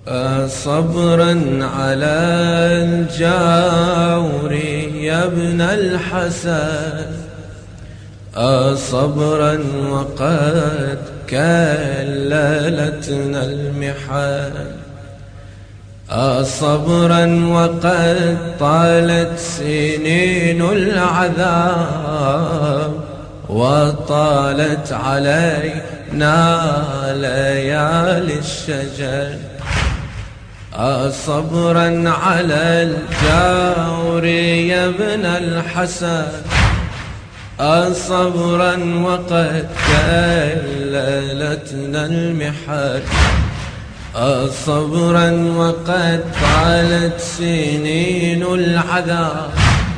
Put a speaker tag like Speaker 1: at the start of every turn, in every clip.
Speaker 1: صبرا على الجور يا ابن الحسن، صبرا وقد كللتنا المحن، صبرا وقد طالت سنين العذاب، وطالت علينا ليالي الشجن. صبرا على الجور يا ابن الحسن، صبرا وقد كللتنا المحن، صبرا وقد طالت سنين العذاب،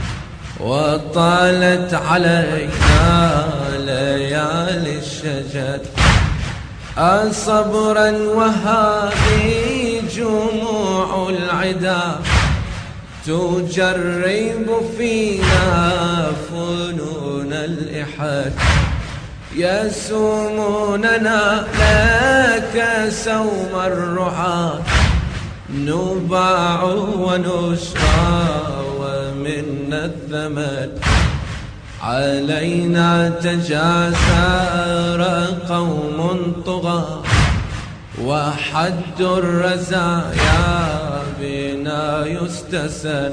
Speaker 1: وطالت علينا ليالي الشجن. صبرا وهذه جموع العدا تجرب فينا فنون الإحاد، يسوموننا لك سوم الرعاة، نباع ونشرى ومنا الثمن، علينا تجاسر قوم طغى، وحد الرزايا بنا يستسن.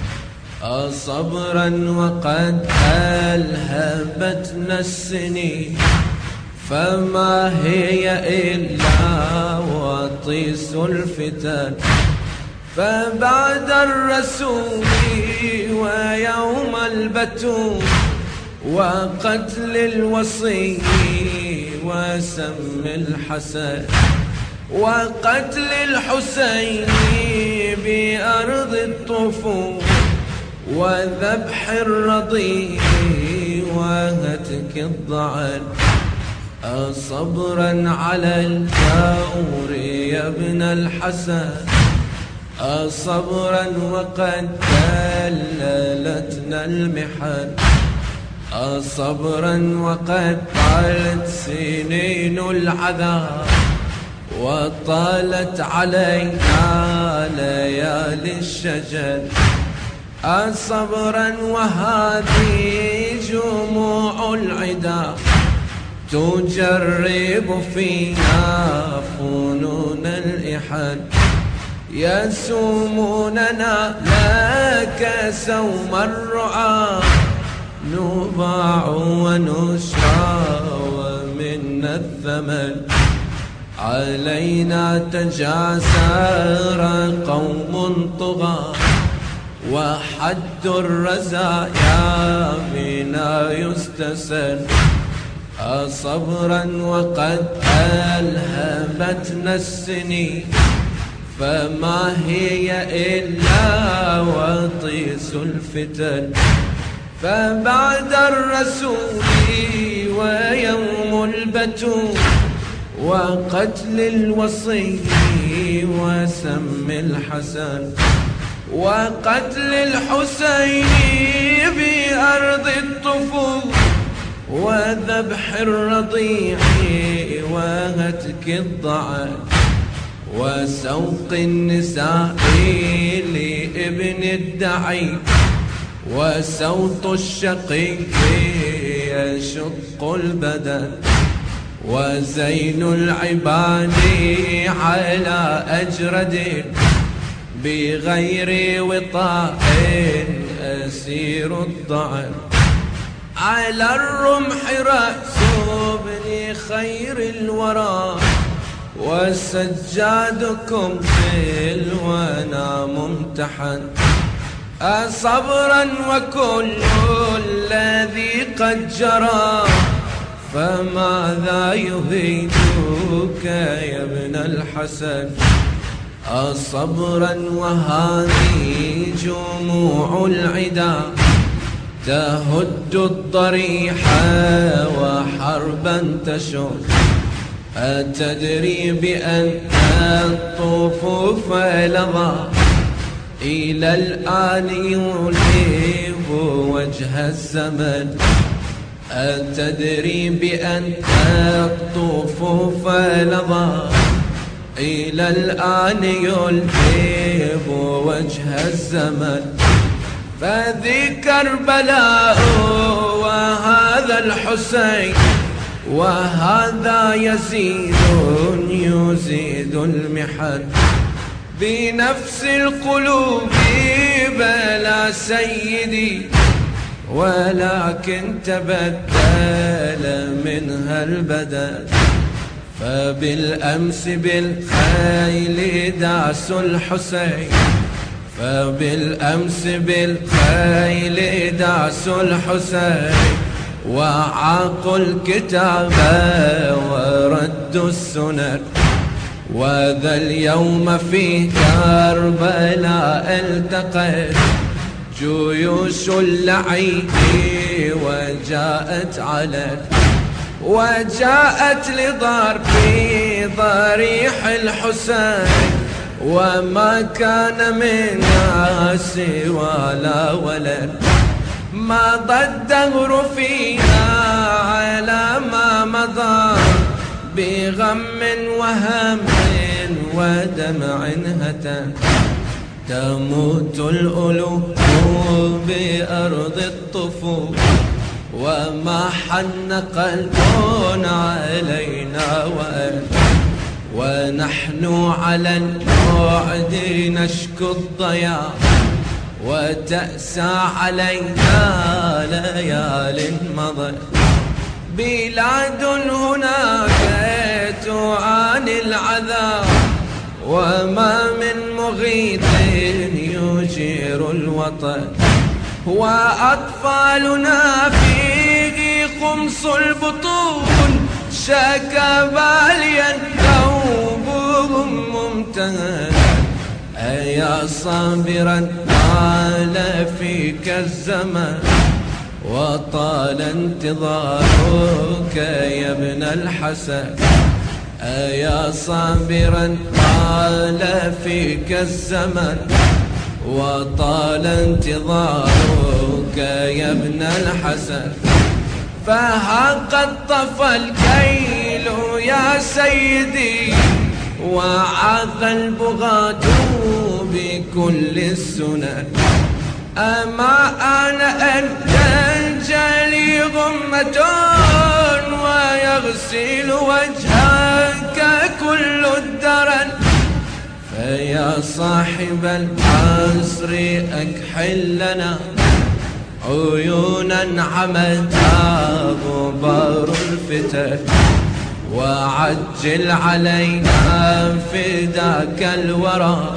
Speaker 1: صبرا وقد ألهبتنا السنين، فما هي إلا وطيس الفتن، فبعد الرسول ويوم البتول، وقتل الوصي وسم الحسن، وقتل الحسين بأرض الطفول، وذبح الرضيع وهتك الضعن. صبرا على الجور يا ابن الحسن، صبرا وقد كللتنا المحن، صبرا وقد طالت سنين العذاب، وطالت علينا ليالي الشجن. صبرا وهذه جموع العدا تجرب فينا فنون الإحن، يسوموننا لك سوم الرعاة، نباع ونشرى ومنا الثمن، علينا تجاسر قوم طغى، وحد الرزايا بنا يستسن. صبرا وقد ألهبتنا السنين، فما هي إلا وطيس الفتن، فبعد الرسول ويوم البتول، وقتل الوصي وسم الحسن، وقتل الحسين بأرض الطفول، وذبح الرضيع وهتك الضعن، وسوق النساء لابن الدعي، وسوط الشقي يشق البدن، وزين العباد على أجرد بغير وطاء أسير الضعن، على الرمح رأس ابن خير الورى، وسجادكم في الونا ممتحن. صبرا وكل الذي قد جرى، فماذا يهيجك يا ابن الحسن. صبرا وهذه جموع العدا تهد الضريح وحربا تشر، أتدري بأن الطفوف لظى إلى الآن يلهب وجه الزمن، أتدري بأن الطفوف لظى إلى الآن يلهب وجه الزمن. فذي كربلاء وهذا الحسين وهذا يزيد يزيد المحن. بنفس القلوب بلا سيدي، ولكن تبدل منها البدل. فبالأمس بالخيل داس الحسين، فبالأمس بالخيل داس الحسين. وعاقوا الكتاب وردوا السنن. وذا اليوم في كربلاء التقت جيوش اللعين وجاءت على وجاءت لضرب ضريح الحسين. وما كان منها سوى لا ولد. مضى الدهر فيها على ما مضى بغم وهم ودمع هتى. تموت الألوف بأرض الطفول، وما حن قلب علينا ونحن على البعد نشكو الضياع. وتأسى علينا ليال مضت. بلاد هناك تعاني العذاب، وما من مغيث يجير الوطن. وأطفالنا فيه خمس البطون، شكى باليا ثوبهم ممتهن. أيا صابرا طال فيك الزمن، وطال انتظارك يا ابن الحسن. أيا صابرا طال فيك الزمن، وطال انتظارك يا ابن الحسن. فها قد طفى الكيل يا سيدي، وعاث البغاة بكل السنن. أما أنا أن تنجلي غمة ويغسل وجهك كل الدرن. فيا صاحب العصر أكحل لنا عيونا عمتها غبار الفتن. وعجل علينا فداك الورى،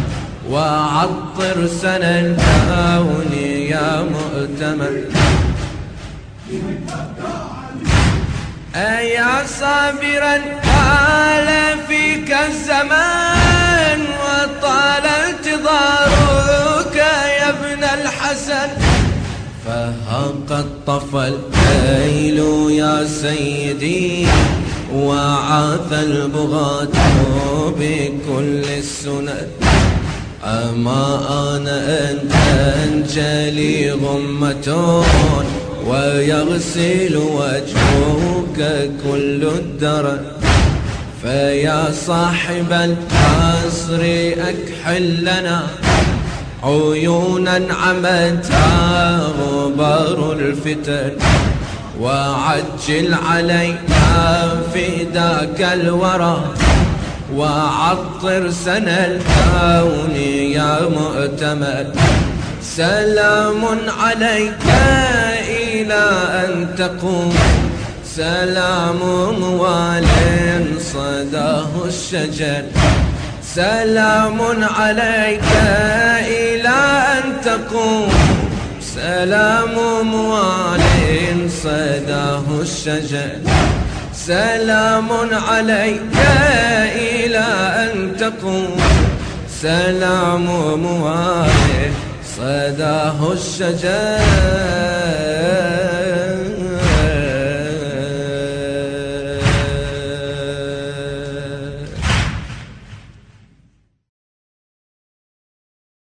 Speaker 1: وعطر سنى الكون يا مؤتمن. أيا صابرا طال فيك الزمان، وطال انتظارك يا ابن الحسن. فها قد طفى الليل يا سيدي، وعاث البغاة بكل السنن. أما أنا أن تنجلي غمة ويغسل وجهك كل الدرن. فيا صاحب العصر أكحل لنا عيونا عمتها غبار الفتن. وعجل علينا فداك الورى، وعطر سنى الكون يا مؤتمن. سلام عليك إلى أن تقوم، سلام موال صداه الشجر. سلام عليك إلى أن تقوم، سلام موال صداه الشجر. سلام عليك إلى أن تقوم، سلام موال صداه الشجر.